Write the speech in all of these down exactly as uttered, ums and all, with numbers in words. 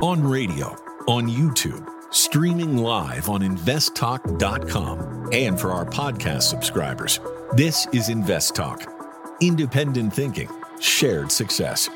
On radio, on YouTube, streaming live on invest talk dot com, and for our podcast subscribers. This is Invest Talk. Independent thinking, shared success.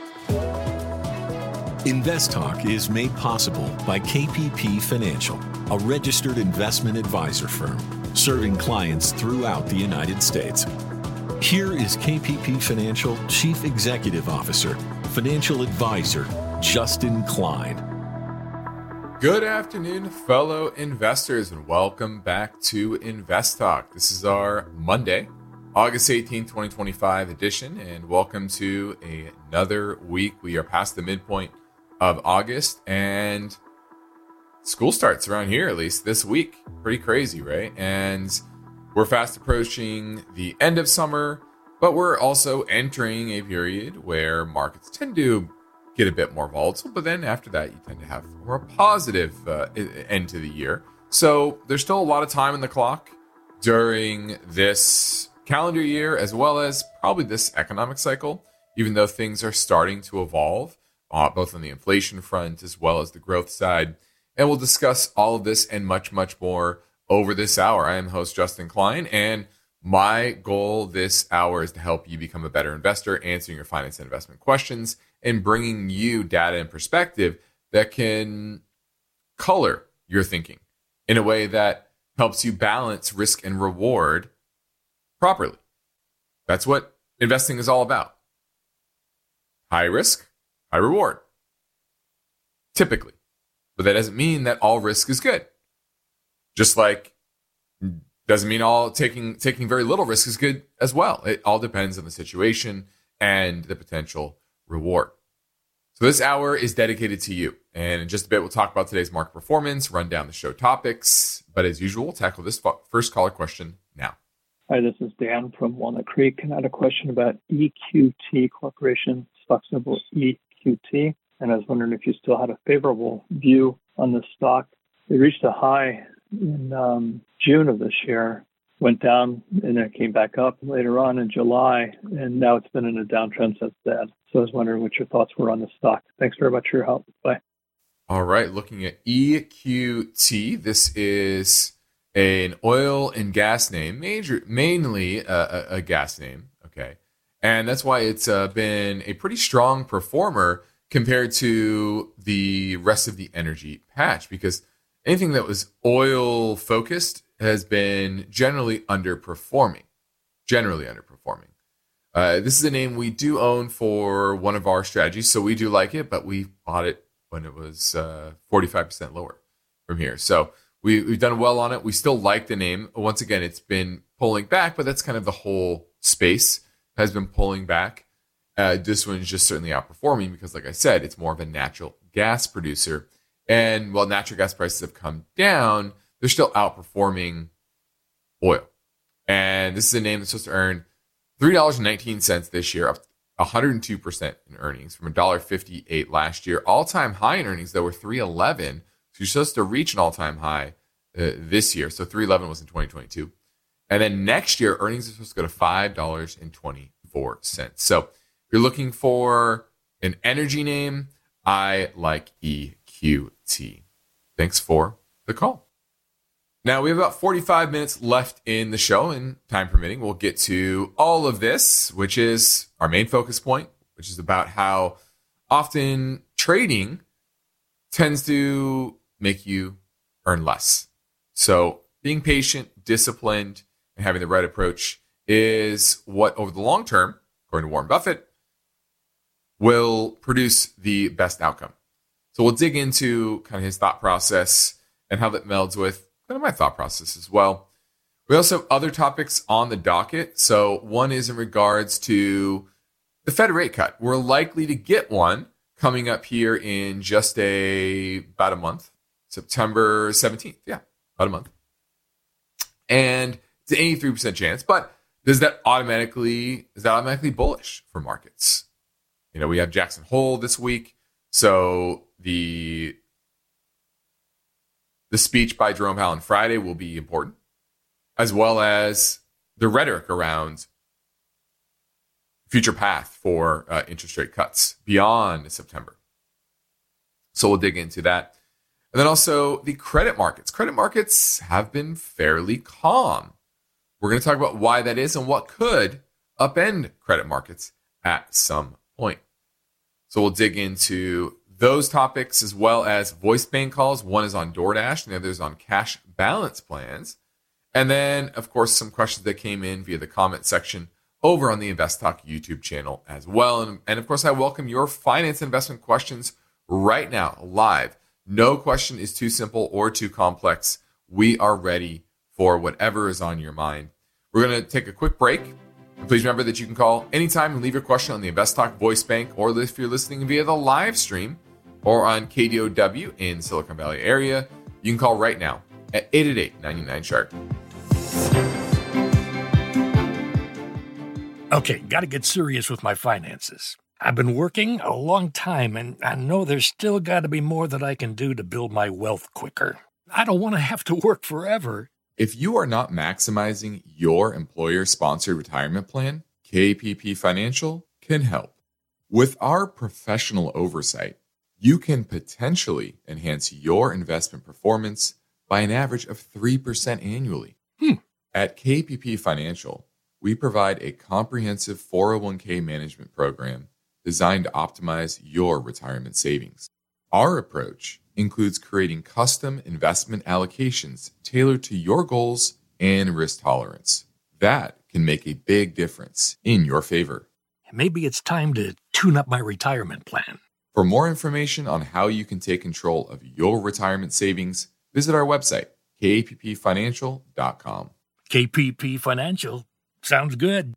Invest Talk is made possible by K P P Financial, a registered investment advisor firm serving clients throughout the United States. Here is K P P Financial Chief Executive Officer, Financial Advisor, Justin Klein. Good afternoon, fellow investors, and welcome back to Invest Talk. This is our Monday, August eighteenth, twenty twenty-five edition, and welcome to another week. We are past the midpoint of August, and school starts around here, at least this week. Pretty crazy, right? And we're fast approaching the end of summer, but we're also entering a period where markets tend to get a bit more volatile, but then after that, you tend to have more a positive uh, end to the year. So there's still a lot of time in the clock during this calendar year, as well as probably this economic cycle, even though things are starting to evolve, uh, both on the inflation front as well as the growth side. And we'll discuss all of this and much, much more over this hour. I am host Justin Klein, and my goal this hour is to help you become a better investor, answering your finance and investment questions, and bringing you data and perspective that can color your thinking in a way that helps you balance risk and reward properly. That's what investing is all about. High risk, high reward. Typically. But that doesn't mean that all risk is good. Just like doesn't mean all taking taking very little risk is good as well. It all depends on the situation and the potential reward. So this hour is dedicated to you. And in just a bit, we'll talk about today's market performance, run down the show topics. But as usual, we'll tackle this first caller question now. Hi, this is Dan from Walnut Creek, and I had a question about E Q T Corporation, stock symbol E Q T. And I was wondering if you still had a favorable view on this stock. It reached a high in um, June of this year, went down, and then it came back up later on in July, and now it's been in a downtrend since then. So I was wondering what your thoughts were on the stock. Thanks very much for your help. Bye. All right, looking at E Q T, this is an oil and gas name, major, mainly a, a, a gas name, okay? And that's why it's uh, been a pretty strong performer compared to the rest of the energy patch, because anything that was oil focused has been generally underperforming, generally underperforming. Uh, this is a name we do own for one of our strategies, so we do like it, but we bought it when it was uh, forty-five percent lower from here. So we, we've done well on it. We still like the name. Once again, it's been pulling back, but that's kind of the whole space has been pulling back. Uh, this one's just certainly outperforming because, like I said, it's more of a natural gas producer. And while natural gas prices have come down, they're still outperforming oil. And this is a name that's supposed to earn three dollars and nineteen cents this year, up one hundred two percent in earnings from one dollar fifty-eight last year. All-time high in earnings, though, were three eleven. So you're supposed to reach an all-time high uh, this year. So three eleven was in twenty twenty-two. And then next year, earnings are supposed to go to five dollars and twenty-four cents. So if you're looking for an energy name, I like E Q T. Thanks for the call. Now, we have about forty-five minutes left in the show, and time permitting, we'll get to all of this, which is our main focus point, which is about how often trading tends to make you earn less. So being patient, disciplined, and having the right approach is what, over the long term, according to Warren Buffett, will produce the best outcome. So we'll dig into kind of his thought process and how that melds with kind of my thought process as well. We also have other topics on the docket. So one is in regards to the Fed rate cut. We're likely to get one coming up here in just a about a month, September seventeenth. Yeah, about a month. And it's an eighty-three percent chance, but does that automatically, is that automatically bullish for markets? You know, we have Jackson Hole this week. So the the speech by Jerome Powell on Friday will be important, as well as the rhetoric around future path for uh, interest rate cuts beyond September. So we'll dig into that. And then also the credit markets. Credit markets have been fairly calm. We're going to talk about why that is and what could upend credit markets at some point. So we'll dig into those topics as well as voice bank calls. One is on DoorDash and the other is on cash balance plans. And then, of course, some questions that came in via the comment section over on the Invest Talk YouTube channel as well. And, and of course, I welcome your finance investment questions right now, live. No question is too simple or too complex. We are ready for whatever is on your mind. We're going to take a quick break. And please remember that you can call anytime and leave your question on the Invest Talk voice bank, or if you're listening via the live stream or on K D O W in Silicon Valley area, you can call right now at eight eight eight, nine nine, chart. Okay, got to get serious with my finances. I've been working a long time, and I know there's still got to be more that I can do to build my wealth quicker. I don't want to have to work forever. If you are not maximizing your employer-sponsored retirement plan, K P P Financial can help. With our professional oversight, you can potentially enhance your investment performance by an average of three percent annually. Hmm. At K P P Financial, we provide a comprehensive four oh one k management program designed to optimize your retirement savings. Our approach includes creating custom investment allocations tailored to your goals and risk tolerance. That can make a big difference in your favor. Maybe it's time to tune up my retirement plan. For more information on how you can take control of your retirement savings, visit our website, k p p financial dot com. K P P Financial. Sounds good.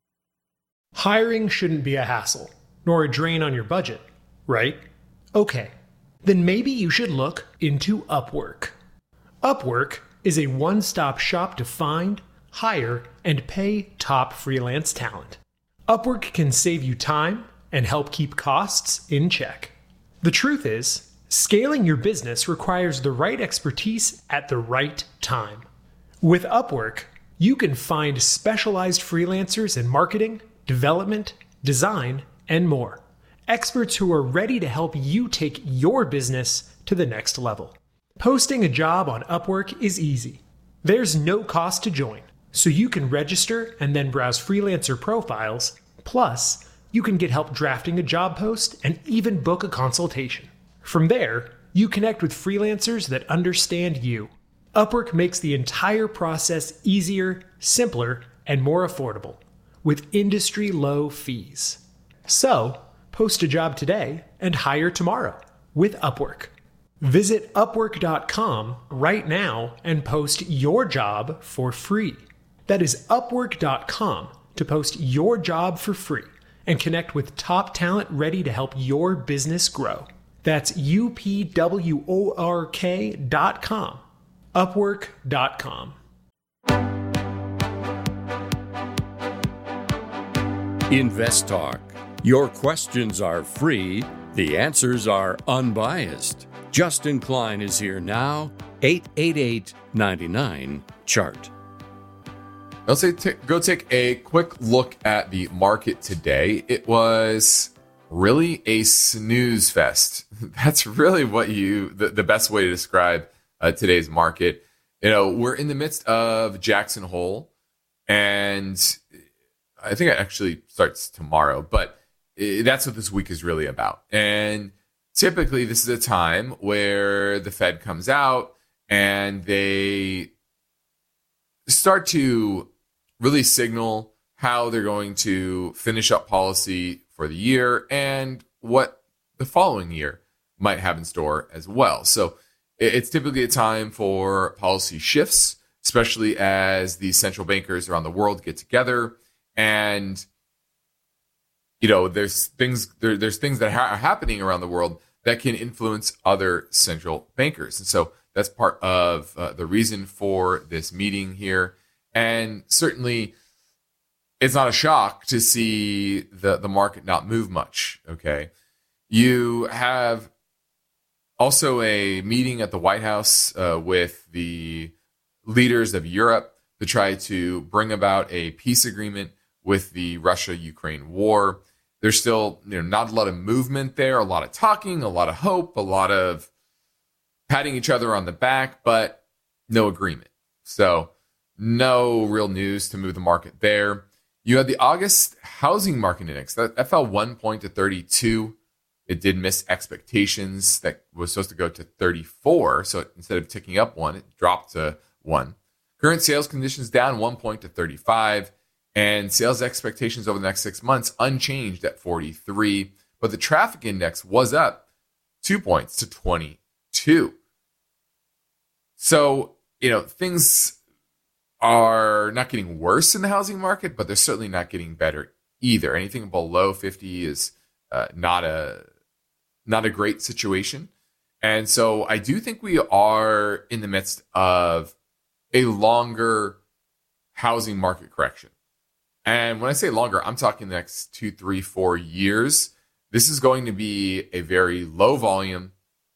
Hiring shouldn't be a hassle, nor a drain on your budget, right? Okay, then maybe you should look into Upwork. Upwork is a one-stop shop to find, hire, and pay top freelance talent. Upwork can save you time and help keep costs in check. The truth is, scaling your business requires the right expertise at the right time. With Upwork, you can find specialized freelancers in marketing, development, design, and more. Experts who are ready to help you take your business to the next level. Posting a job on Upwork is easy. There's no cost to join, so you can register and then browse freelancer profiles. Plus, you can get help drafting a job post and even book a consultation. From there, you connect with freelancers that understand you. Upwork makes the entire process easier, simpler, and more affordable, with industry-low fees. So, post a job today and hire tomorrow with Upwork. Visit upwork dot com right now and post your job for free. That is upwork dot com to post your job for free and connect with top talent ready to help your business grow. That's upwork dot com. upwork dot com. Invest Talk. Your questions are free. The answers are unbiased. Justin Klein is here now. eight eight eight, nine nine, chart. I'll say t- go take a quick look at the market today. It was really a snooze fest. That's really what you the, the best way to describe uh, today's market. You know, we're in the midst of Jackson Hole, and I think it actually starts tomorrow, but it, that's what this week is really about. And typically, this is a time where the Fed comes out and they start to really signal how they're going to finish up policy for the year and what the following year might have in store as well. So it's typically a time for policy shifts, especially as the central bankers around the world get together. And, you know, there's things there, there's things that ha- are happening around the world that can influence other central bankers. And so that's part of uh, the reason for this meeting here. And certainly it's not a shock to see the, the market not move much, okay? You have also a meeting at the White House uh, with the leaders of Europe to try to bring about a peace agreement with the Russia-Ukraine war. There's still, you know, not a lot of movement there, a lot of talking, a lot of hope, a lot of patting each other on the back, but no agreement. So no real news to move the market there. You had the August housing market index. That, that fell one point to thirty-two. It did miss expectations. That was supposed to go to thirty-four. So instead of ticking up one, it dropped to one. Current sales conditions down one point to thirty-five. And sales expectations over the next six months unchanged at forty-three. But the traffic index was up two points to twenty-two. So, you know, things are not getting worse in the housing market, but they're certainly not getting better either. Anything below fifty is uh, not a not a great situation. And so I do think we are in the midst of a longer housing market correction. And when I say longer, I'm talking the next two, three, four years. This is going to be a very low volume,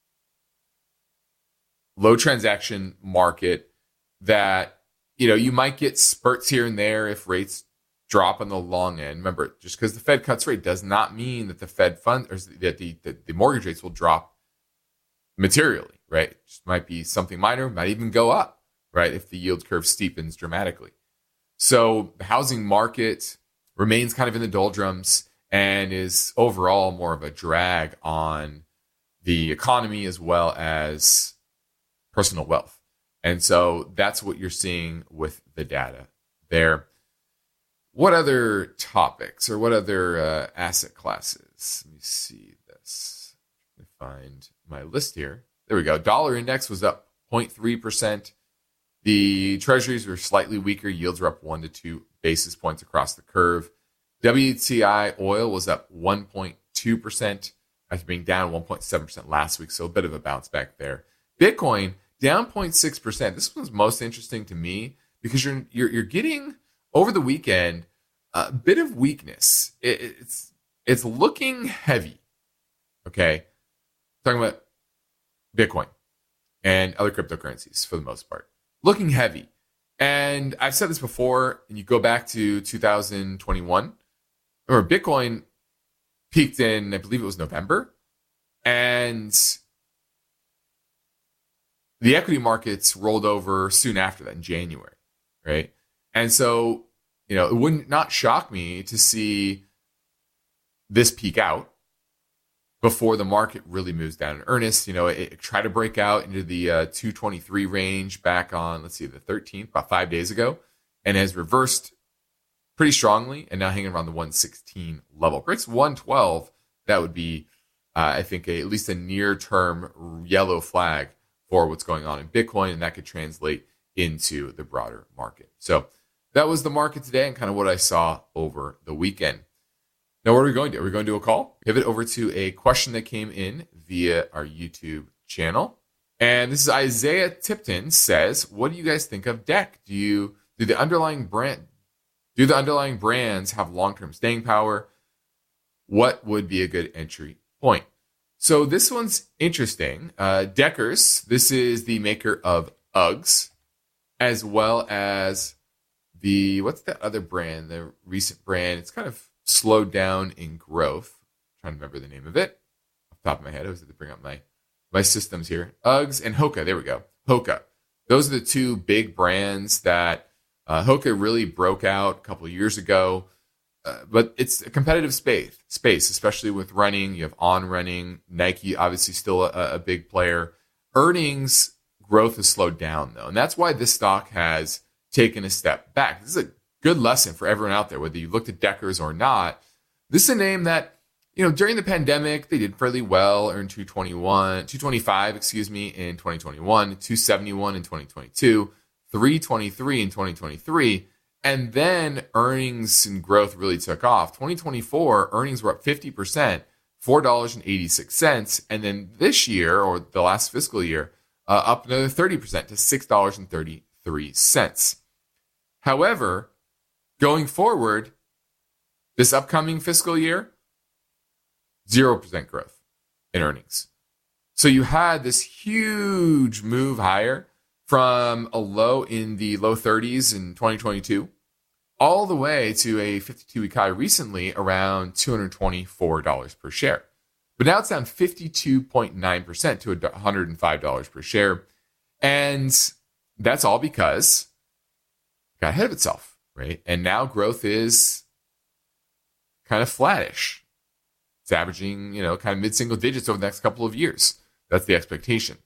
low transaction market that, you know, you might get spurts here and there if rates drop on the long end. Remember, just because the Fed cuts rate does not mean that the Fed fund or that the, the, the mortgage rates will drop materially, right? It just might be something minor, might even go up, right? If the yield curve steepens dramatically. So the housing market remains kind of in the doldrums and is overall more of a drag on the economy as well as personal wealth. And so that's what you're seeing with the data there. What other topics or what other uh, asset classes? Let me see this. Let me find my list here. There we go. Dollar index was up zero point three percent. The treasuries were slightly weaker. Yields were up one to two basis points across the curve. W T I oil was up one point two percent after being down one point seven percent last week. So a bit of a bounce back there. Bitcoin down zero point six percent. This one's most interesting to me because you're you're, you're getting over the weekend a bit of weakness. It, it's it's looking heavy. Okay, talking about Bitcoin and other cryptocurrencies for the most part. Looking heavy. And I've said this before, and you go back to two thousand twenty-one, or Bitcoin peaked in, I believe it was November, and the equity markets rolled over soon after that in January, right? And so, you know, it wouldn't not shock me to see this peak out before the market really moves down in earnest. You know, it, it tried to break out into the uh, two twenty-three range back on, let's see, the thirteenth, about five days ago, and has reversed pretty strongly and now hanging around the one sixteen level. Breaks one twelve, that would be, uh, I think, a, at least a near-term yellow flag for what's going on in Bitcoin, and that could translate into the broader market. So that was the market today and kind of what I saw over the weekend. Now, what are we going to do? Are we going to do a call? Pivot over to a question that came in via our YouTube channel. And this is Isaiah Tipton says, what do you guys think of D E C? Do you do the underlying brand do the underlying brands have long-term staying power? What would be a good entry point? So this one's interesting. Uh, Deckers, this is the maker of Uggs, as well as the, what's that other brand, the recent brand? It's kind of slowed down in growth. I'm trying to remember the name of it off the top of my head. I always have to bring up my, my systems here. Uggs and Hoka. There we go. Hoka. Those are the two big brands that uh, Hoka really broke out a couple of years ago. Uh, but it's a competitive space, space, especially with running. You have On Running. Nike, obviously, still a, a big player. Earnings growth has slowed down, though. And that's why this stock has taken a step back. This is a good lesson for everyone out there, whether you looked at Deckers or not. This is a name that, you know, during the pandemic, they did fairly well, earned two twenty-one, two twenty-five, excuse me, in twenty twenty-one, two seventy-one in twenty twenty-two, three twenty-three in twenty twenty-three. And then earnings and growth really took off. twenty twenty-four, earnings were up fifty percent, four dollars and eighty-six cents. And then this year, or the last fiscal year, uh, up another thirty percent to six dollars and thirty-three cents. However, going forward, this upcoming fiscal year, zero percent growth in earnings. So you had this huge move higher from a low in the low thirties in twenty twenty-two all the way to a fifty-two week high recently around two hundred twenty-four dollars per share. But now it's down fifty-two point nine percent to one hundred five dollars per share. And that's all because it got ahead of itself, right? And now growth is kind of flattish. It's averaging, you know, kind of mid-single digits over the next couple of years. That's the expectation.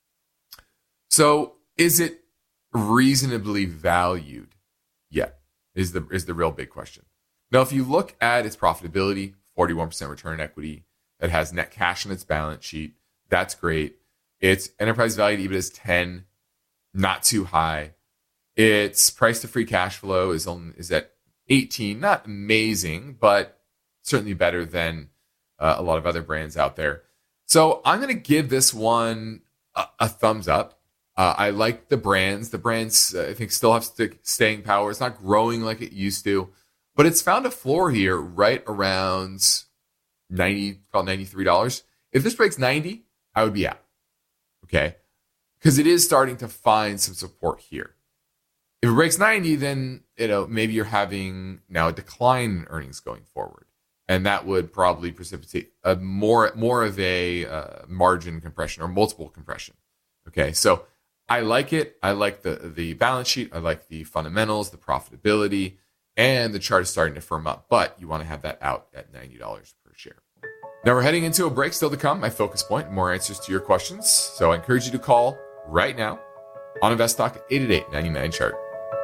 So is it reasonably valued yet? Is the, is the real big question. Now, if you look at its profitability, forty-one percent return on equity, that has net cash on its balance sheet, that's great. Its enterprise value to EBITDA is ten, not too high. Its price to free cash flow is on, is at eighteen, not amazing, but certainly better than uh, a lot of other brands out there. So I'm going to give this one a, a thumbs up. Uh, I like the brands. The brands, uh, I think, still have st- staying power. It's not growing like it used to, but it's found a floor here right around ninety, call it ninety-three dollars. If this breaks ninety, I would be out. Okay? Because it is starting to find some support here. If it breaks ninety, then, you know, maybe you're having now a decline in earnings going forward. And that would probably precipitate a more, more of a uh, margin compression or multiple compression. Okay? So I like it. I like the, the balance sheet. I like the fundamentals, the profitability, and the chart is starting to firm up. But you want to have that out at ninety dollars per share. Now we're heading into a break still to come. My focus point, more answers to your questions. So I encourage you to call right now on InvestTalk, eight eight eight, nine nine, chart.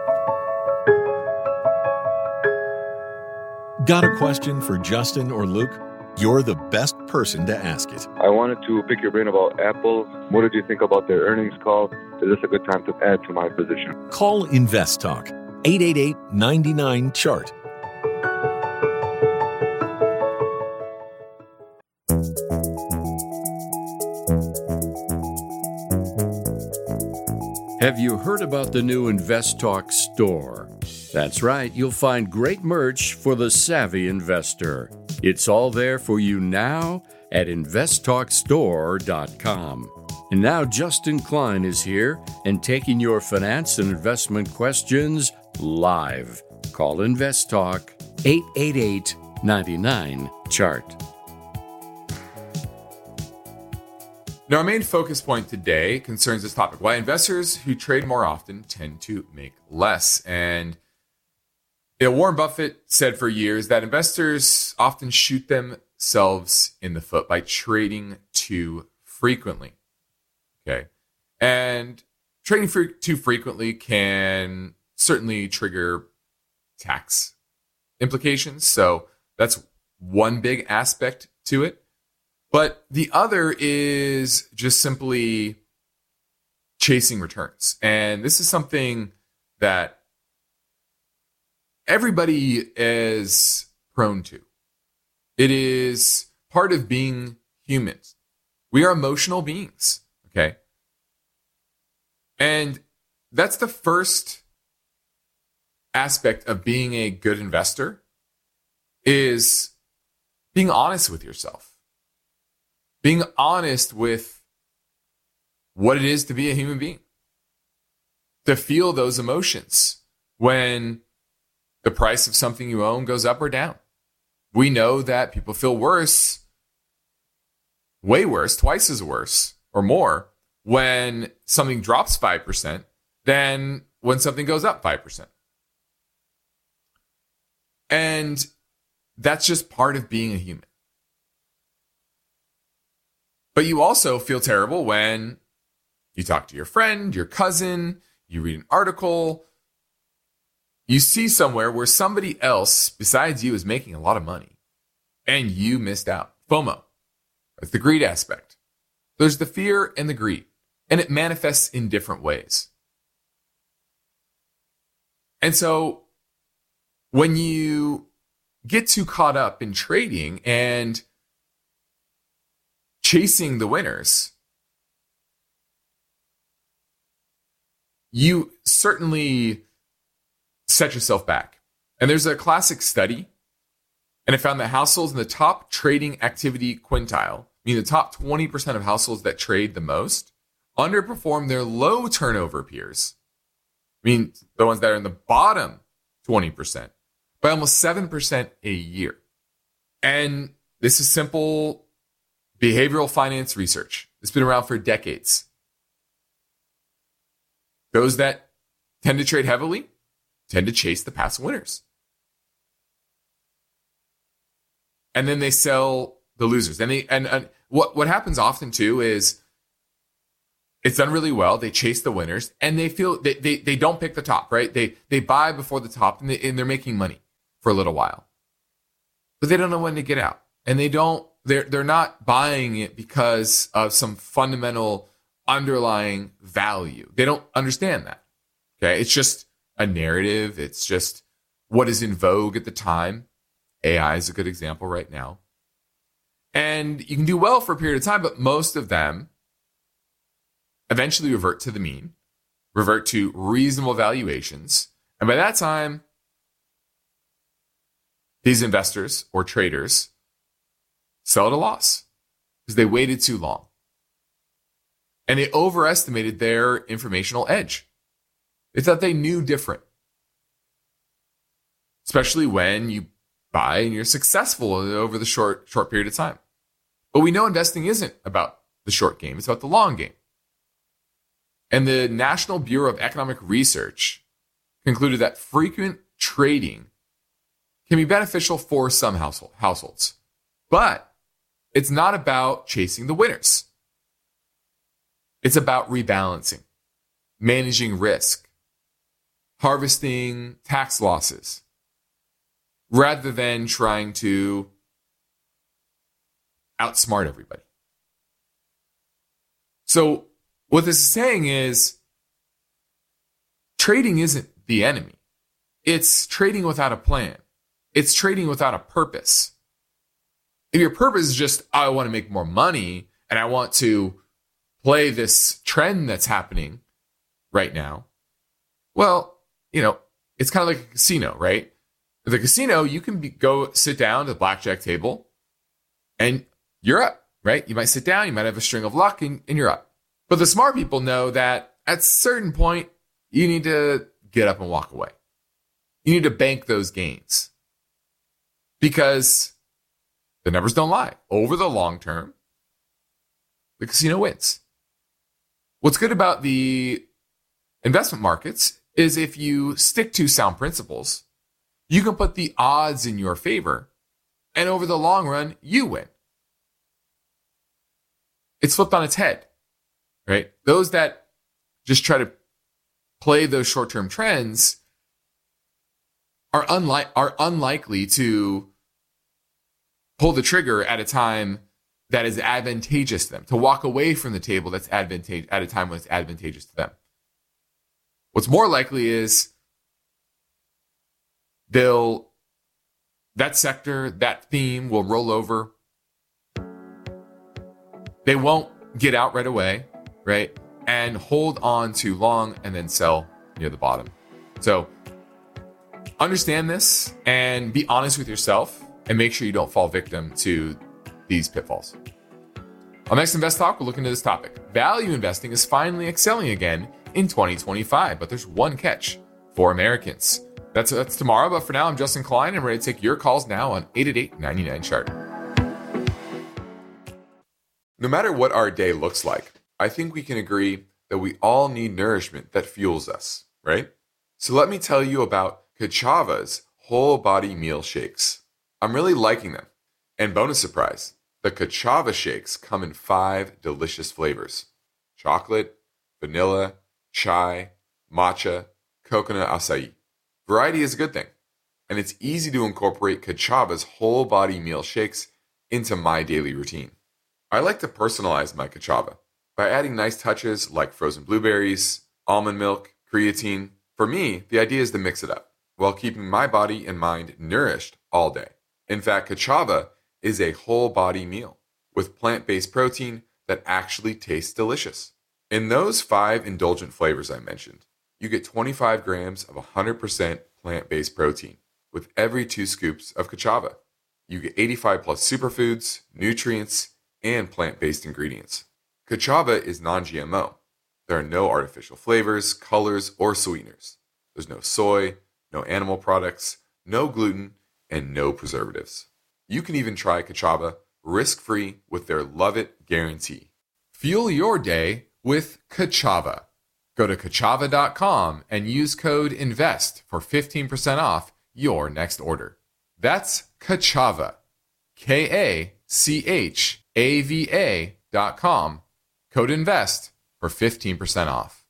Got a question for Justin or Luke? You're the best person to ask it. I wanted to pick your brain about Apple. What did you think about their earnings call? Is this a good time to add to my position? Call InvestTalk, eight eight eight, nine nine, chart. Have you heard about the new InvestTalk store? That's right, you'll find great merch for the savvy investor. It's all there for you now at invest talk store dot com. And now Justin Klein is here and taking your finance and investment questions live. Call InvestTalk, eight eight eight, nine nine, chart. Now, our main focus point today concerns this topic: why investors who trade more often tend to make less. And you know, Warren Buffett said for years that investors often shoot themselves in the foot by trading too frequently. Okay. And trading for too frequently can certainly trigger tax implications. So that's one big aspect to it. But the other is just simply chasing returns. And this is something that everybody is prone to. It is part of being humans. We are emotional beings, okay? And that's the first aspect of being a good investor, is being honest with yourself. Being honest with what it is to be a human being. To feel those emotions when the price of something you own goes up or down. We know that people feel worse, way worse, twice as worse or more when something drops five percent than when something goes up five percent. And that's just part of being a human. But you also feel terrible when you talk to your friend, your cousin, you read an article, you see somewhere where somebody else besides you is making a lot of money and you missed out. FOMO. That's the greed aspect. There's the fear and the greed, and it manifests in different ways. And so when you get too caught up in trading and chasing the winners, you certainly set yourself back. And there's a classic study, and it found that households in the top trading activity quintile, meaning the top twenty percent of households that trade the most, underperform their low turnover peers. I mean, the ones that are in the bottom twenty percent by almost seven percent a year. And this is simple behavioral finance research. It's been around for decades. Those that tend to trade heavily tend to chase the past winners. And then they sell the losers. And they and, and what, what happens often too is it's done really well. They chase the winners and they feel they, they, they don't pick the top, right? They they buy before the top and, they, and they're making money for a little while. But they don't know when to get out. And they don't they're they're not buying it because of some fundamental underlying value. They don't understand that. Okay? It's just a narrative. It's just what is in vogue at the time. A I is a good example right now. And you can do well for a period of time, but most of them eventually revert to the mean, revert to reasonable valuations. And by that time, these investors or traders sell at a loss because they waited too long. And they overestimated their informational edge. They thought they knew different. Especially when you buy and you're successful over the short short period of time. But we know investing isn't about the short game. It's about the long game. And the National Bureau of Economic Research concluded that frequent trading can be beneficial for some household, households. But it's not about chasing the winners. It's about rebalancing, managing risk, harvesting tax losses, rather than trying to outsmart everybody. So what this is saying is trading isn't the enemy. It's trading without a plan. It's trading without a purpose. If your purpose is just, oh, I want to make more money and I want to play this trend that's happening right now, well, you know, it's kind of like a casino, right? At the casino, you can be, go sit down at the blackjack table and you're up, right? You might sit down, you might have a string of luck, and, and you're up. But the smart people know that at a certain point, you need to get up and walk away. You need to bank those gains because the numbers don't lie. Over the long term, the casino wins. What's good about the investment markets is if you stick to sound principles, you can put the odds in your favor, and over the long run, you win. It's flipped on its head, right? Those that just try to play those short-term trends are, unlike, are unlikely to pull the trigger at a time that is advantageous to them, to walk away from the table that's advantageous at a time when it's advantageous to them. What's more likely is they'll, that sector, that theme will roll over. They won't get out right away, right? And hold on too long and then sell near the bottom. So understand this and be honest with yourself and make sure you don't fall victim to these pitfalls. On Next Invest Talk, we'll look into this topic. Value investing is finally excelling again in twenty twenty-five, but there's one catch for Americans. That's, that's tomorrow, but for now, I'm Justin Klein. I'm ready to take your calls now on eight eight eight, nine nine, chart. No matter what our day looks like, I think we can agree that we all need nourishment that fuels us, right? So let me tell you about Ka'Chava's whole body meal shakes. I'm really liking them. And bonus surprise, the Ka'Chava shakes come in five delicious flavors: chocolate, vanilla, chai, matcha, coconut acai. Variety is a good thing, and it's easy to incorporate Ka'Chava's whole body meal shakes into my daily routine. I like to personalize my Ka'Chava by adding nice touches like frozen blueberries, almond milk, creatine. For me, the idea is to mix it up while keeping my body and mind nourished all day. In fact, Ka'Chava is a whole body meal with plant-based protein that actually tastes delicious. In those five indulgent flavors I mentioned, you get twenty-five grams of one hundred percent plant-based protein with every two scoops of Ka'Chava. You get eighty-five plus superfoods, nutrients, and plant-based ingredients. Ka'Chava is non-G M O. There are no artificial flavors, colors, or sweeteners. There's no soy, no animal products, no gluten, and no preservatives. You can even try Ka'Chava risk-free with their Love It guarantee. Fuel your day with Kachava. Go to kachava dot com and use code INVEST for fifteen percent off your next order. That's Kachava, K A C H A V A dot com. Code INVEST for fifteen percent off.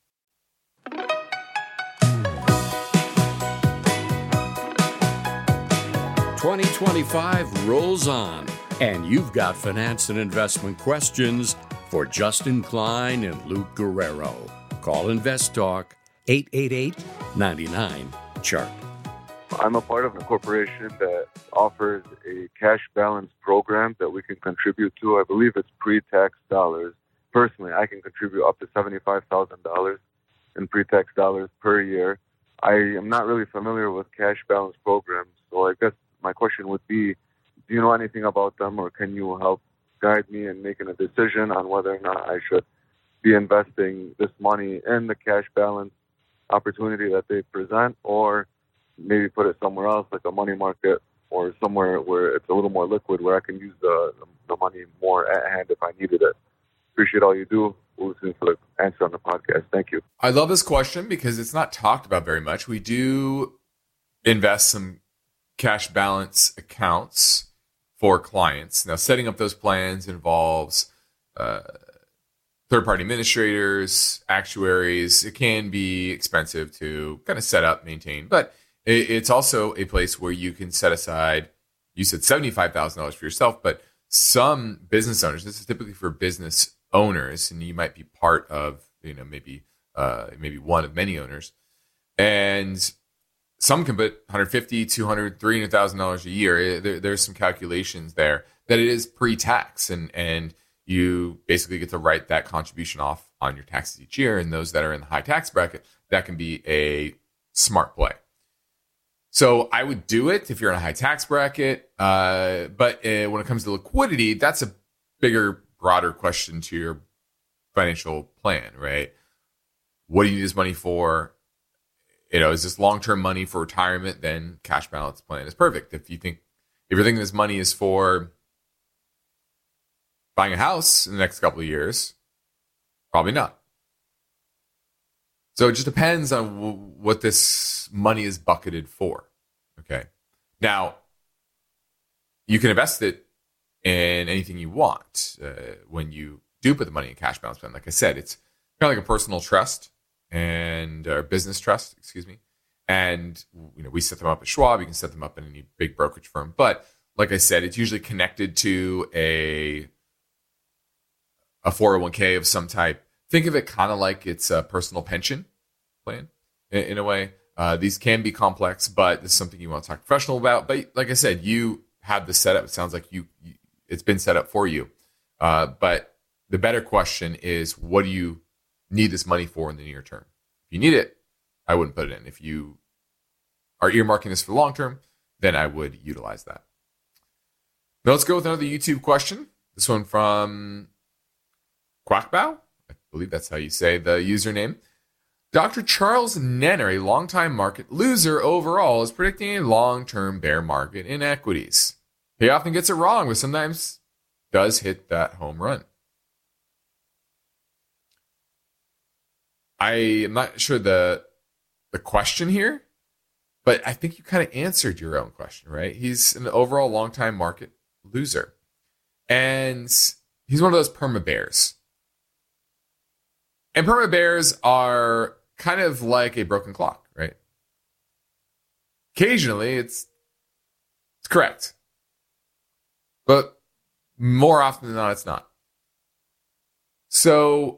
twenty twenty-five rolls on, and you've got finance and investment questions for Justin Klein and Luke Guerrero. Call Invest Talk eight eight eight, nine nine, C H A R P. I'm a part of a corporation that offers a cash balance program that we can contribute to. I believe it's pre-tax dollars. Personally, I can contribute up to seventy-five thousand dollars in pre-tax dollars per year. I am not really familiar with cash balance programs, so I guess my question would be, do you know anything about them, or can you help guide me in making a decision on whether or not I should be investing this money in the cash balance opportunity that they present, or maybe put it somewhere else, like a money market, or somewhere where it's a little more liquid, where I can use the, the money more at hand if I needed it? Appreciate all you do. We'll listen for the answer on the podcast. Thank you. I love this question because it's not talked about very much. We do invest some cash balance accounts for clients. Now, setting up those plans involves uh, third-party administrators, actuaries. It can be expensive to kind of set up, maintain, but it, it's also a place where you can set aside, you said seventy-five thousand dollars for yourself, but some business owners, this is typically for business owners, and you might be part of, you know, maybe uh, maybe one of many owners, and some can put one hundred fifty thousand dollars, two hundred thousand dollars, three hundred thousand dollars a year. There, there's some calculations there that it is pre-tax, and and you basically get to write that contribution off on your taxes each year. And those that are in the high tax bracket, that can be a smart play. So I would do it if you're in a high tax bracket. Uh, but uh, when it comes to liquidity, that's a bigger, broader question to your financial plan, right? What do you need this money for? You know, is this long-term money for retirement? Then cash balance plan is perfect. If you think, if you're thinking this money is for buying a house in the next couple of years, probably not. So it just depends on w- what this money is bucketed for. Okay. Now, you can invest it in anything you want uh, when you do put the money in cash balance plan. Like I said, it's kind of like a personal trust and or business trust, excuse me. And you know, we set them up at Schwab. You can set them up in any big brokerage firm. But like I said, it's usually connected to a a four oh one k of some type. Think of it kind of like it's a personal pension plan in, in a way. Uh, these can be complex, but this is something you want to talk to a professional about. But like I said, you have the setup. It sounds like you, you it's been set up for you. Uh, but the better question is, what do you need this money for in the near term? If you need it, I wouldn't put it in. If you are earmarking this for the long term, then I would utilize that. Now let's go with another YouTube question. This one from Quackbow. I believe that's how you say the username. Doctor Charles Nenner, a longtime market loser overall, is predicting a long-term bear market in equities. He often gets it wrong, but sometimes does hit that home run. I am not sure the the question here, but I think you kind of answered your own question, right? He's an overall long-time market loser. And he's one of those perma bears. And perma bears are kind of like a broken clock, right? Occasionally, it's it's correct. But more often than not, it's not. So,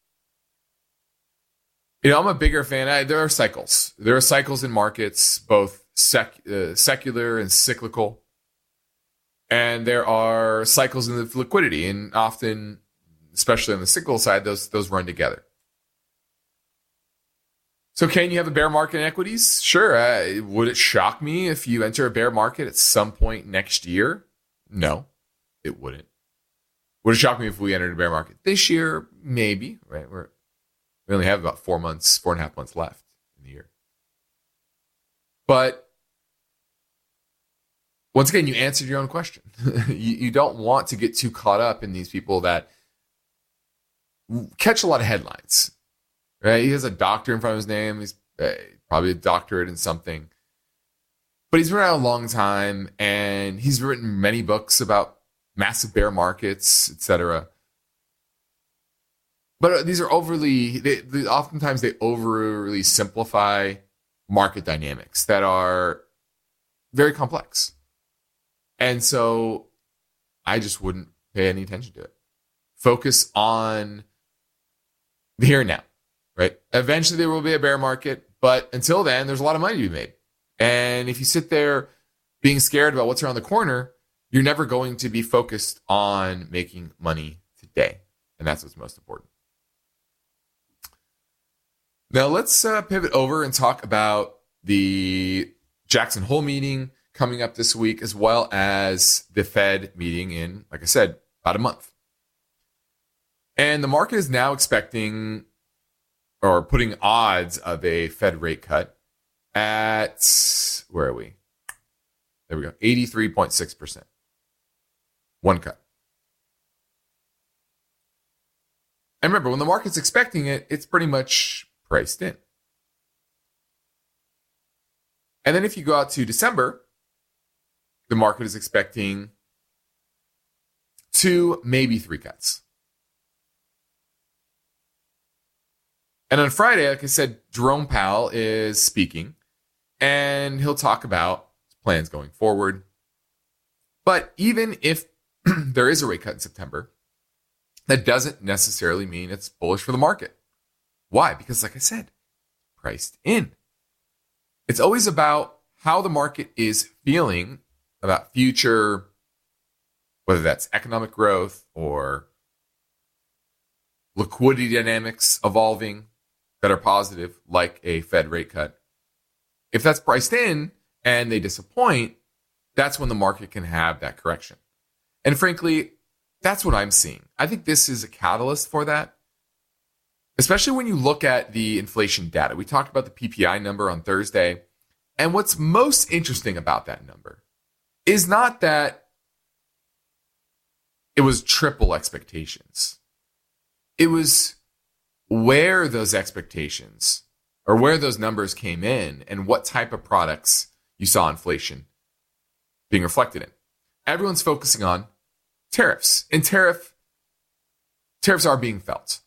you know, I'm a bigger fan. I, there are cycles. There are cycles in markets, both sec, uh, secular and cyclical. And there are cycles in the liquidity. And often, especially on the cyclical side, those those run together. So can you have a bear market in equities? Sure. Uh, would it shock me if you enter a bear market at some point next year? No, it wouldn't. Would it shock me if we entered a bear market this year? Maybe, right? We're, we only have about four months, four and a half months left in the year. But once again, you answered your own question. you, you don't want to get too caught up in these people that catch a lot of headlines, right? He has a doctor in front of his name. He's uh, probably a doctorate in something. But he's been around a long time, and he's written many books about massive bear markets, et cetera. But these are overly, they, they, oftentimes they overly simplify market dynamics that are very complex. And so I just wouldn't pay any attention to it. Focus on the here and now, right? Eventually there will be a bear market, but until then, there's a lot of money to be made. And if you sit there being scared about what's around the corner, you're never going to be focused on making money today. And that's what's most important. Now let's uh, pivot over and talk about the Jackson Hole meeting coming up this week, as well as the Fed meeting in, like I said, about a month. And the market is now expecting or putting odds of a Fed rate cut at, where are we? There we go, eighty-three point six percent. One cut. And remember, when the market's expecting it, it's pretty much priced in. And then if you go out to December, the market is expecting two, maybe three cuts. And on Friday, like I said, Jerome Powell is speaking, and he'll talk about his plans going forward. But even if there is a rate cut in September, that doesn't necessarily mean it's bullish for the market. Why? Because, like I said, priced in. It's always about how the market is feeling about future, whether that's economic growth or liquidity dynamics evolving that are positive, like a Fed rate cut. If that's priced in and they disappoint, that's when the market can have that correction. And frankly, that's what I'm seeing. I think this is a catalyst for that, especially when you look at the inflation data. We talked about the P P I number on Thursday. And what's most interesting about that number is not that it was triple expectations. It was where those expectations or where those numbers came in and what type of products you saw inflation being reflected in. Everyone's focusing on tariffs, and tariff tariffs are being felt.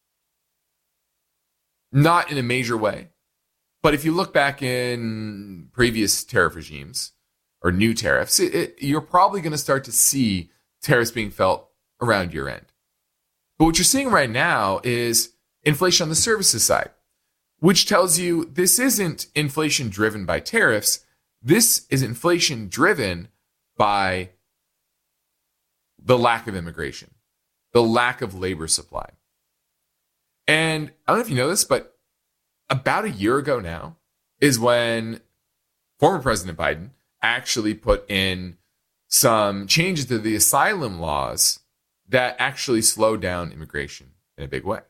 Not in a major way, but if you look back in previous tariff regimes or new tariffs, it, it, you're probably going to start to see tariffs being felt around year end. But what you're seeing right now is inflation on the services side, which tells you this isn't inflation driven by tariffs. This is inflation driven by the lack of immigration, the lack of labor supply. And I don't know if you know this, but about a year ago now is when former President Biden actually put in some changes to the asylum laws that actually slowed down immigration in a big way.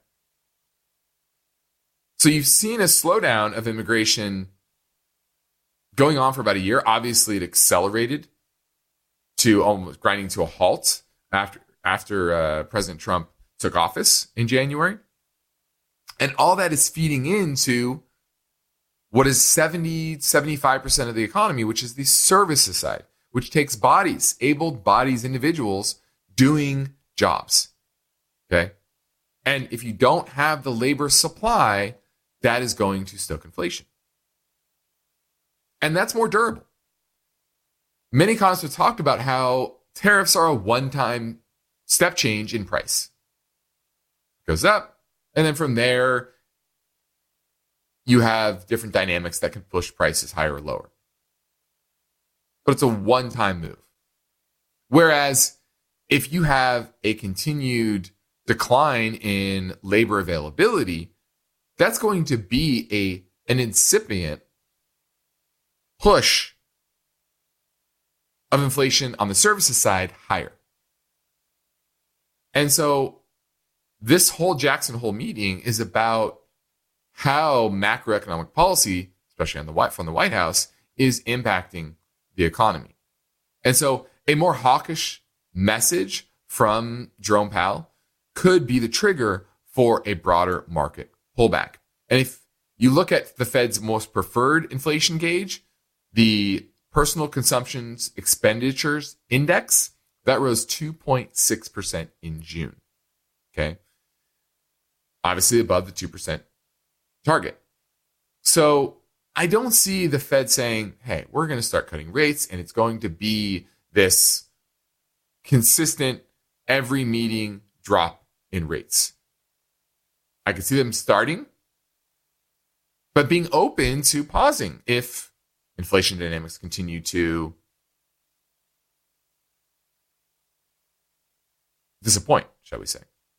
So you've seen a slowdown of immigration going on for about a year. Obviously, it accelerated to almost grinding to a halt after after uh, President Trump took office in January. And all that is feeding into what is seventy, seventy-five percent of the economy, which is the services side, which takes bodies, able bodies, individuals doing jobs. Okay. And if you don't have the labor supply, that is going to stoke inflation. And that's more durable. Many economists have talked about how tariffs are a one-time step change in price. It goes up, and then from there, you have different dynamics that can push prices higher or lower. But it's a one-time move. Whereas if you have a continued decline in labor availability, that's going to be a an incipient push of inflation on the services side higher. And so this whole Jackson Hole meeting is about how macroeconomic policy, especially on the White, from the White House, is impacting the economy. And so a more hawkish message from Jerome Powell could be the trigger for a broader market pullback. And if you look at the Fed's most preferred inflation gauge, the personal consumption's expenditures index, that rose two point six percent in June. Okay. Obviously above the two percent target. So I don't see the Fed saying, hey, we're going to start cutting rates and it's going to be this consistent every meeting drop in rates. I could see them starting, but being open to pausing if inflation dynamics continue to disappoint, shall we say.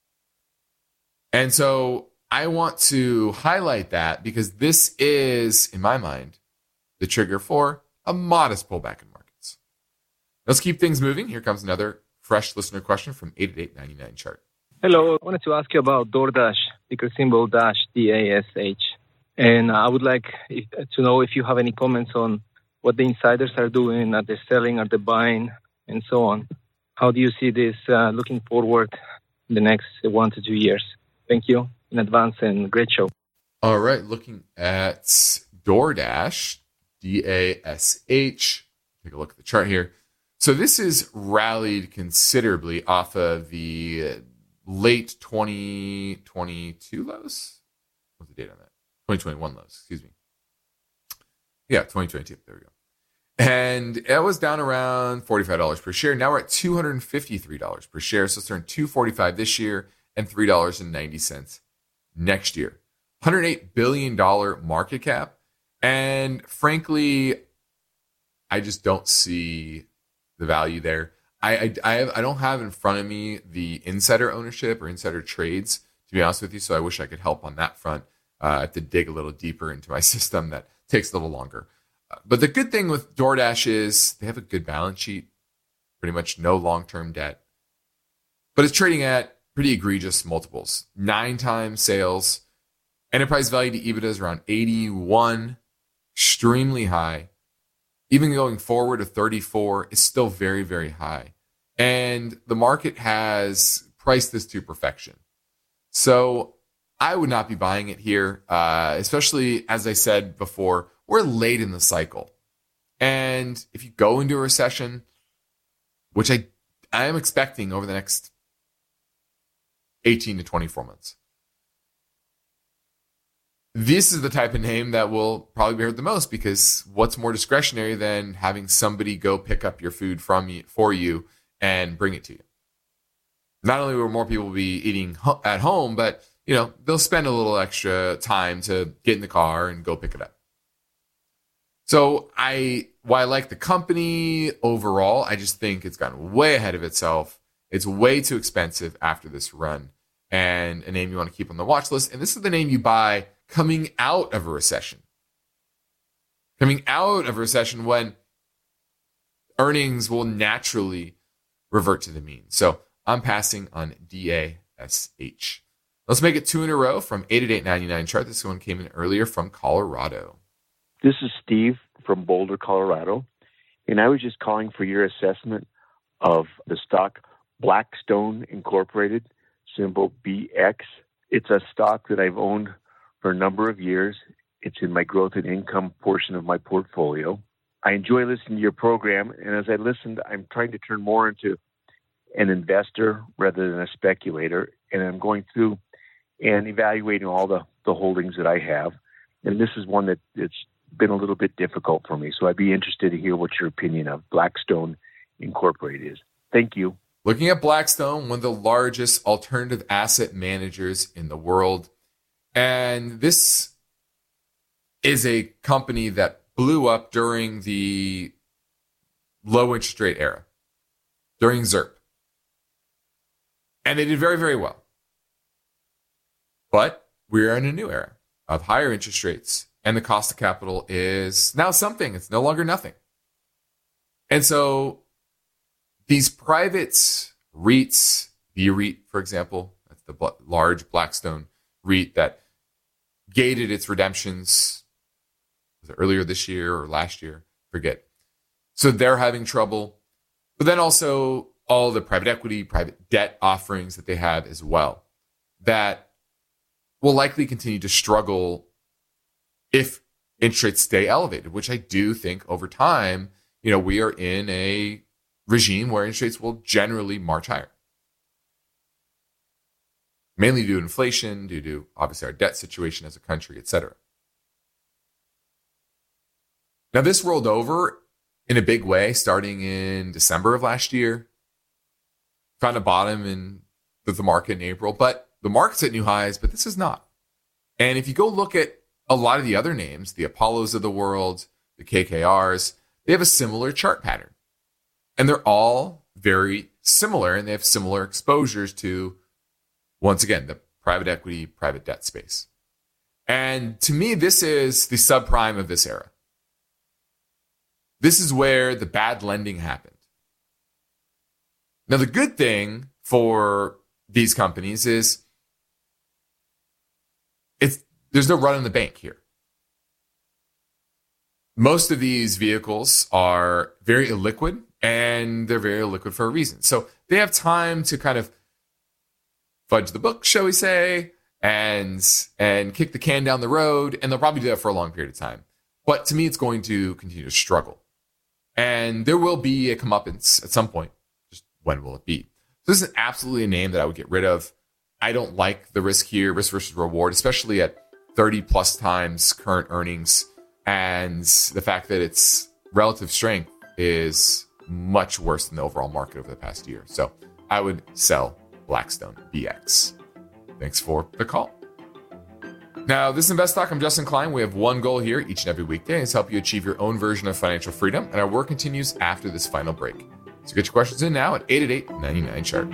And so I want to highlight that because this is, in my mind, the trigger for a modest pullback in markets. Let's keep things moving. Here comes another fresh listener question from eight eight eight, nine nine chart. Hello, I wanted to ask you about DoorDash, ticker symbol dash, D A S H. And I would like if, to know if you have any comments on what the insiders are doing, are they selling, are they buying, and so on. How do you see this uh, looking forward in the next one to two years? Thank you in advance and great show. All right, looking at DoorDash, D A S H. Take a look at the chart here. So this is rallied considerably off of the late twenty twenty-two lows. What's the date on that? twenty twenty-one lows, excuse me. Yeah, twenty twenty-two. There we go. And it was down around forty-five dollars per share. Now we're at two hundred fifty-three dollars per share. So it's turned two hundred forty-five dollars this year and three dollars and ninety cents next year. one hundred eight billion dollars market cap. And frankly, I just don't see the value there. I, I, I, have, I don't have in front of me the insider ownership or insider trades, to be honest with you. So I wish I could help on that front. Uh, I have to dig a little deeper into my system. That takes a little longer. Uh, but the good thing with DoorDash is they have a good balance sheet, pretty much no long-term debt. But it's trading at pretty egregious multiples. Nine times sales. Enterprise value to EBITDA is around eighty-one, extremely high. Even going forward to thirty-four is still very, very high. And the market has priced this to perfection. So I would not be buying it here, uh, especially, as I said before, we're late in the cycle. And if you go into a recession, which I, I am expecting over the next eighteen to twenty-four months, this is the type of name that will probably be heard the most, because what's more discretionary than having somebody go pick up your food from you for you and bring it to you? Not only will more people be eating ho- at home, but you know they'll spend a little extra time to get in the car and go pick it up. So I, while I like the company overall, I just think it's gotten way ahead of itself. It's way too expensive after this run, and a name you want to keep on the watch list. And this is the name you buy coming out of a recession. Coming out of a recession when earnings will naturally revert to the mean. So I'm passing on D A S H. Let's make it two in a row from eight eight eight, nine nine chart. This one came in earlier from Colorado. This is Steve from Boulder, Colorado. And I was just calling for your assessment of the stock Blackstone Incorporated, symbol B X. It's a stock that I've owned for a number of years. It's in my growth and income portion of my portfolio. I enjoy listening to your program, and as I listened, I'm trying to turn more into an investor rather than a speculator, and I'm going through and evaluating all the, the holdings that I have, and this is one that it's been a little bit difficult for me, so I'd be interested to hear what your opinion of Blackstone Incorporated is. Thank you. Looking at Blackstone, one of the largest alternative asset managers in the world. And this is a company that blew up during the low interest rate era, during ZIRP. And they did very, very well. But we're in a new era of higher interest rates, and the cost of capital is now something. It's no longer nothing. And so these private REITs, B REIT, for example, that's the large Blackstone REIT that gated its redemptions, was it earlier this year or last year? Forget. So they're having trouble. but then also all the private equity, private debt offerings that they have as well that will likely continue to struggle if interest rates stay elevated, which I do think over time, you know, we are in a regime where interest rates will generally march higher. Mainly due to inflation, due to obviously our debt situation as a country, et cetera. Now, this rolled over in a big way starting in December of last year. Found a bottom in the market in April, but the market's at new highs, but this is not. And if you go look at a lot of the other names, the Apollos of the world, the K K Rs, they have a similar chart pattern. And they're all very similar, and they have similar exposures to, once again, the private equity, private debt space. And to me, this is the subprime of this era. This is where the bad lending happened. Now, the good thing for these companies is it's, there's no run on the bank here. Most of these vehicles are very illiquid, and they're very illiquid for a reason. So they have time to kind of fudge the book, shall we say, and and kick the can down the road, and they'll probably do that for a long period of time. But to me, it's going to continue to struggle. And there will be a comeuppance at some point. Just when will it be? So this is absolutely a name that I would get rid of. I don't like the risk here, risk versus reward, especially at thirty plus times current earnings. And the fact that its relative strength is much worse than the overall market over the past year. So I would sell Blackstone B X. Thanks for the call. Now, this is Invest Talk. I'm Justin Klein. We have one goal here each and every weekday is to help you achieve your own version of financial freedom. And our work continues after this final break. So get your questions in now at eight eight eight, nine nine, chart.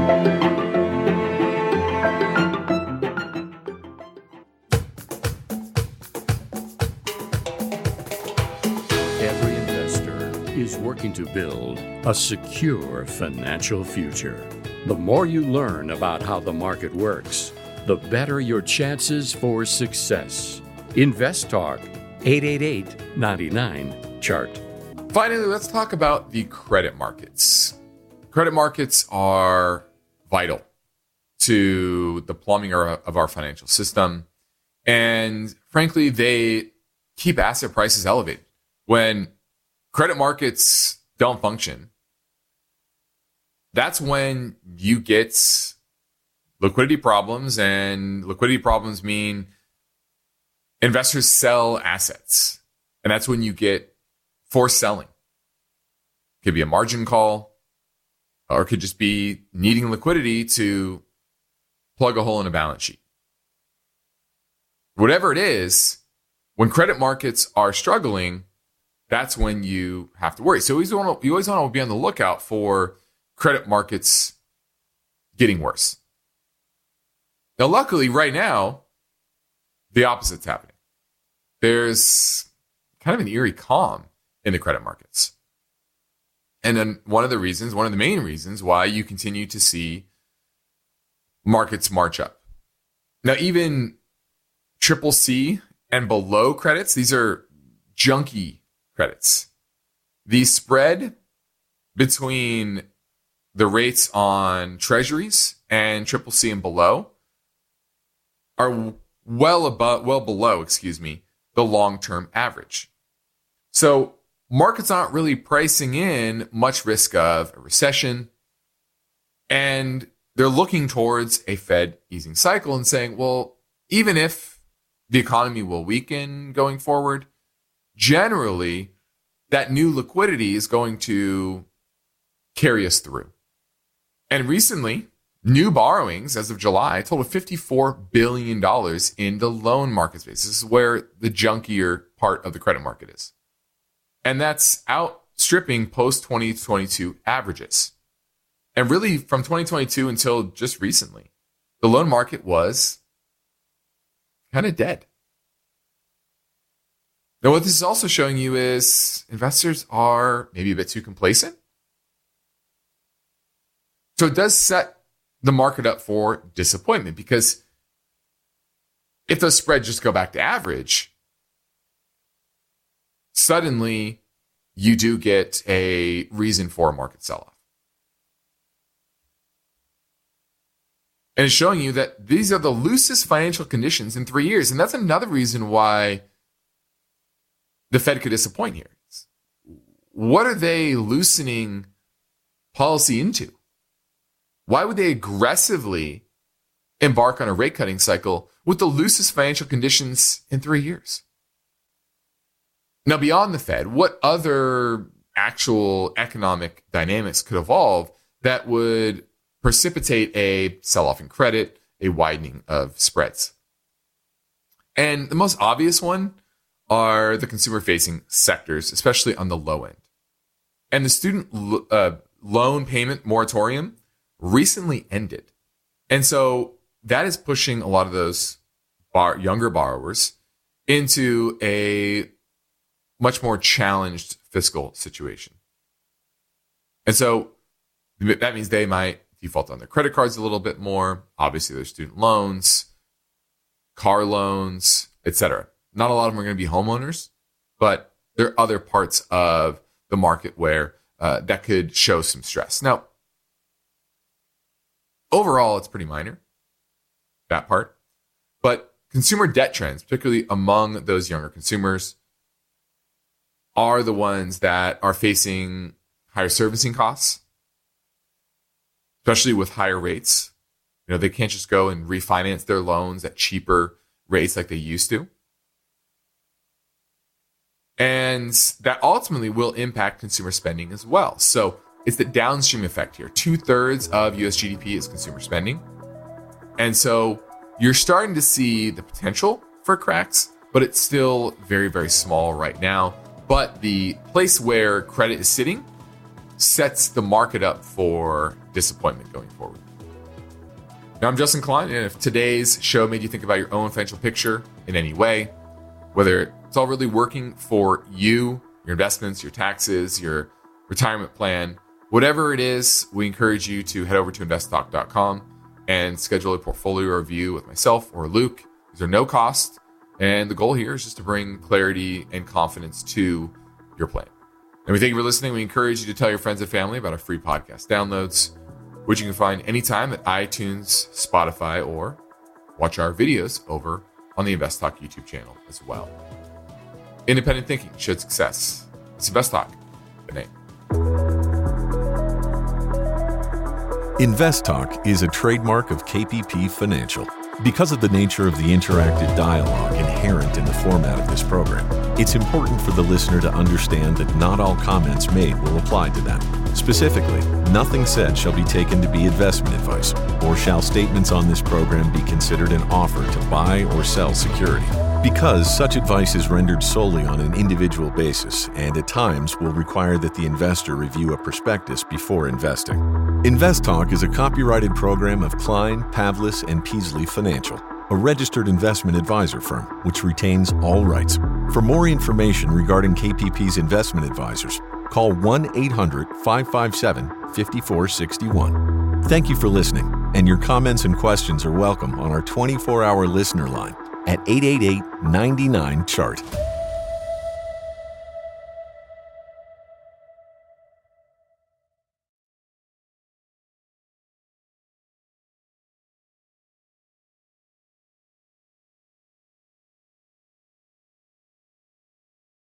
Every investor is working to build a secure financial future. The more you learn about how the market works, the better your chances for success. Invest Talk, eight eight eight, nine nine, chart. Finally, let's talk about the credit markets. Credit markets are vital to the plumbing of our financial system. And frankly, they keep asset prices elevated. When credit markets don't function, that's when you get liquidity problems, and liquidity problems mean investors sell assets. And that's when you get forced selling. It could be a margin call, or it could just be needing liquidity to plug a hole in a balance sheet. Whatever it is, when credit markets are struggling, that's when you have to worry. So you always want to, you always want to be on the lookout for credit markets getting worse. Now, luckily, right now, the opposite's happening. There's kind of an eerie calm in the credit markets. And then one of the reasons, one of the main reasons why you continue to see markets march up. Now, even triple C and below credits, these are junky credits. The spread between the rates on treasuries and triple C and below are well above, well below, excuse me, the long-term average. So markets aren't really pricing in much risk of a recession, and they're looking towards a Fed easing cycle and saying, well, even if the economy will weaken going forward, generally that new liquidity is going to carry us through. And recently, new borrowings as of July totaled fifty-four billion dollars in the loan market space. This is where the junkier part of the credit market is. And that's outstripping post twenty twenty-two averages. And really from twenty twenty-two until just recently, the loan market was kind of dead. Now, what this is also showing you is investors are maybe a bit too complacent. So it does set the market up for disappointment, because if those spreads just go back to average, suddenly you do get a reason for a market sell-off. And it's showing you that these are the loosest financial conditions in three years. And that's another reason why the Fed could disappoint here. What are they loosening policy into? Why would they aggressively embark on a rate cutting cycle with the loosest financial conditions in three years? Now, beyond the Fed, what other actual economic dynamics could evolve that would precipitate a sell-off in credit, a widening of spreads? And the most obvious one are the consumer-facing sectors, especially on the low end. And the student uh, loan payment moratorium recently ended. And so that is pushing a lot of those bar- younger borrowers into a much more challenged fiscal situation. And so that means they might default on their credit cards a little bit more, obviously their student loans, car loans, et cetera. Not a lot of them are going to be homeowners, but there are other parts of the market where uh, that could show some stress. Now, overall, it's pretty minor, that part. But consumer debt trends, particularly among those younger consumers, are the ones that are facing higher servicing costs, especially with higher rates. You know, they can't just go and refinance their loans at cheaper rates like they used to. And that ultimately will impact consumer spending as well. So it's the downstream effect here. Two thirds of U S G D P is consumer spending. And so you're starting to see the potential for cracks, but it's still very, very small right now. But the place where credit is sitting sets the market up for disappointment going forward. Now, I'm Justin Klein, and if today's show made you think about your own financial picture in any way, whether it's all really working for you, your investments, your taxes, your retirement plan, whatever it is, we encourage you to head over to invest talk dot com and schedule a portfolio review with myself or Luke. These are no cost. And the goal here is just to bring clarity and confidence to your plan. And we thank you for listening. We encourage you to tell your friends and family about our free podcast downloads, which you can find anytime at iTunes, Spotify, or watch our videos over on the Invest Talk YouTube channel as well. Independent thinking should success. It's Invest Talk. Good night. Invest Talk is a trademark of K P P Financial. Because of the nature of the interactive dialogue inherent in the format of this program, it's important for the listener to understand that not all comments made will apply to them. Specifically, nothing said shall be taken to be investment advice, or shall statements on this program be considered an offer to buy or sell security. Because such advice is rendered solely on an individual basis and at times will require that the investor review a prospectus before investing. Invest Talk is a copyrighted program of Klein, Pavlis, and Peasley Financial, a registered investment advisor firm which retains all rights. For more information regarding K P P's investment advisors, call one eight hundred, five five seven, five four six one. Thank you for listening, and your comments and questions are welcome on our twenty-four hour listener line at eight eight eight, nine nine, C H A R T.